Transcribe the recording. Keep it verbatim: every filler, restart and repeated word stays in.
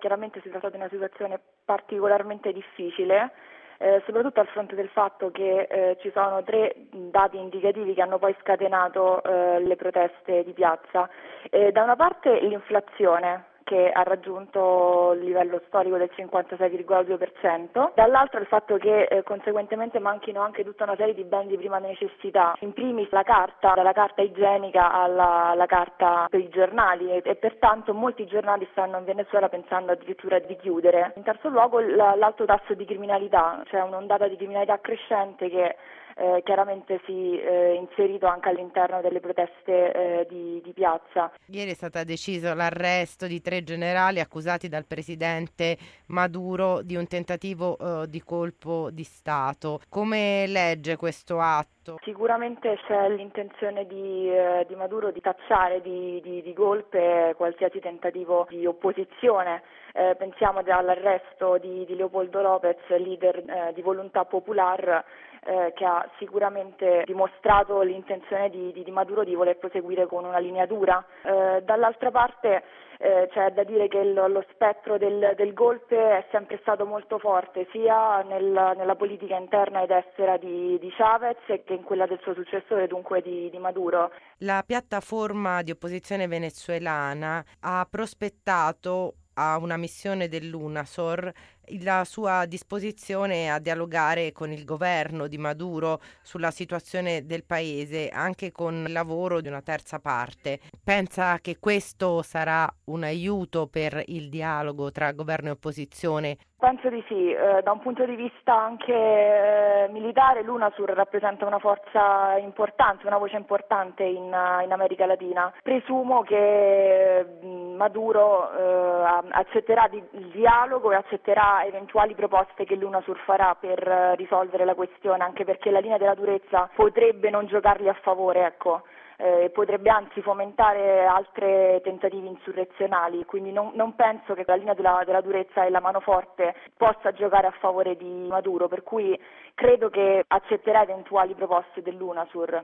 chiaramente si tratta di una situazione particolarmente difficile, eh, soprattutto al fronte del fatto che eh, ci sono tre dati indicativi che hanno poi scatenato eh, le proteste di piazza. Eh, da una parte l'inflazione, che ha raggiunto il livello storico del cinquantasei virgola due per cento, dall'altro il fatto che eh, conseguentemente manchino anche tutta una serie di beni di prima necessità, in primis la carta, dalla carta igienica alla, alla carta per i giornali e, e pertanto molti giornali stanno in Venezuela pensando addirittura di chiudere. In terzo luogo la, l'alto tasso di criminalità, cioè un'ondata di criminalità crescente che Eh, chiaramente si è eh, inserito anche all'interno delle proteste eh, di, di piazza. Ieri è stato deciso l'arresto di tre generali accusati dal presidente Maduro di un tentativo eh, di colpo di Stato. Come legge questo atto? Sicuramente c'è l'intenzione di, eh, di Maduro di tacciare di, di, di golpe qualsiasi tentativo di opposizione. Eh, pensiamo all'arresto di, di Leopoldo Lopez, leader eh, di Volontà Popular, eh, che ha sicuramente dimostrato l'intenzione di, di, di Maduro di voler proseguire con una linea dura. Eh, dall'altra parte eh, c'è da dire che il, lo spettro del, del golpe è sempre stato molto forte, sia nel, nella politica interna ed estera di, di Chavez che in quella del suo successore, dunque di, di Maduro. La piattaforma di opposizione venezuelana ha prospettato a una missione dell'UNASOR la sua disposizione a dialogare con il governo di Maduro sulla situazione del paese, anche con il lavoro di una terza parte. Pensa che questo sarà un aiuto per il dialogo tra governo e opposizione? Penso di sì, eh, da un punto di vista anche eh, militare l'UNASUR rappresenta una forza importante, una voce importante in, in America Latina. Presumo che eh, Maduro eh, accetterà di, il dialogo e accetterà eventuali proposte che l'UNASUR farà per eh, risolvere la questione, anche perché la linea della durezza potrebbe non giocargli a favore, ecco. Eh, potrebbe anzi fomentare altri tentativi insurrezionali, quindi non, non penso che la linea della, della durezza e la mano forte possa giocare a favore di Maduro, per cui credo che accetterà eventuali proposte dell'UNASUR.